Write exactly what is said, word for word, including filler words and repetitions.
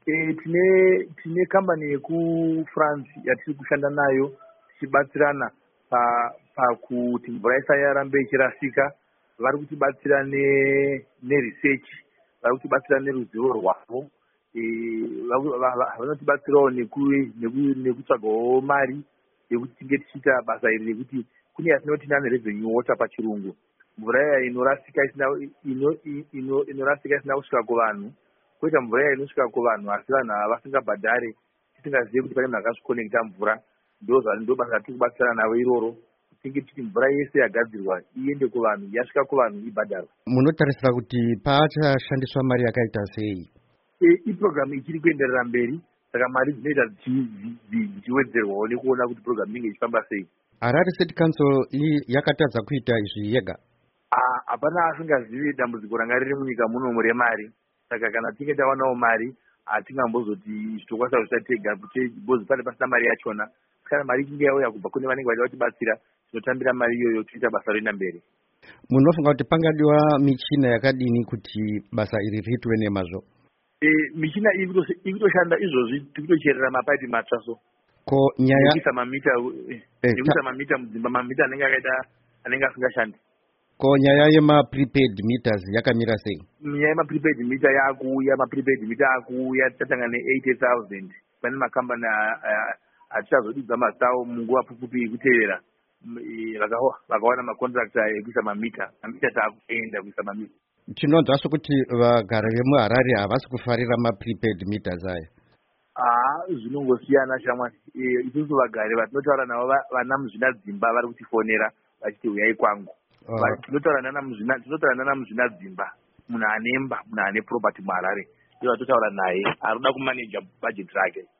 E, tine tine kambani yekufrance yatiri kushanda nayo tichibatsirana pa pakuti mvura isarambe ichirasika. Vari kutibatsira neresearch, vari kutibatsira neruzivo rwavo, vanotibatsirawo nekutsvagawo mari yekuti tinge tichiita basa iri rekuti kune yatinoti nane revenue water pachirungu. Mvura iya inorasika isina inorasika isina kusvika kuvanhu, koita mvura iya inosvika kuvanhu asi vanhu ava vasingabhadhare, tisingazivi kuti pane munhu akazvikonekita mvura. Ndo basa ratiri kubatsirana navo iroro, tinge tichiti mvura yese yagadzirwa iende kuvanhu, yasvika kuvanhu ibhadharwa. Munotarisira kuti pachashandiswa mari yakaita sei? Iprogramu ichiri kuenderera mberi, saka mari dzinoita dzichiwedzerwawo nekuona kuti programu inenge ichifamba sei. Harare City Council yakatadza kuita izvi yega? Hapana asingazivi dambudziko ranga riri munyika muno remari. Saka kana tinge tawanawo mari hatingambozoti zvitokwanisa zvisatega because pane pasina mari yachona. Kana mari inge yauya kubva kune vanenge vachida kutibatsira, tinotambira mari iyoyo tiita basa roenda mberi. Munofunga kuti pangadiwa michina yakadini kuti basa iri riitwe nemazvo? Michina iri kutoshanda izvozvi, tiri kutocherera mapaipi matsva so. Ko nyaya nekuisa mamita nekuisa mamita mudzimba, mamita anenge akaita anenge asingashandi. Ko nyaya yema prepaid meters yakamira sei? Nyaya yema prepaid meter yakuuya, ma prepaid meter akuuya, tatanga ne eighty thousand. Pane makambani atichazodudza mazitawo munguva pfupi yekuteerera vakawana makontractor ekuisa mamita, mamita taakuenda kuisa mamita. Tinonzwa sokuti vagari vemuHarare havasi kufarira ma prepaid meters aya. Ah, zvinongosiyana shamwari. Isusu vagari vatinotaura navo vana muzvinadzimba vari kutifonera vachiti uyai kwangu. Tinotaura nana muzvinadzimba, munhu anemba, munhu ane property muHarare, ndiye vatotaura naye, ari kuda kumaneja budget rake.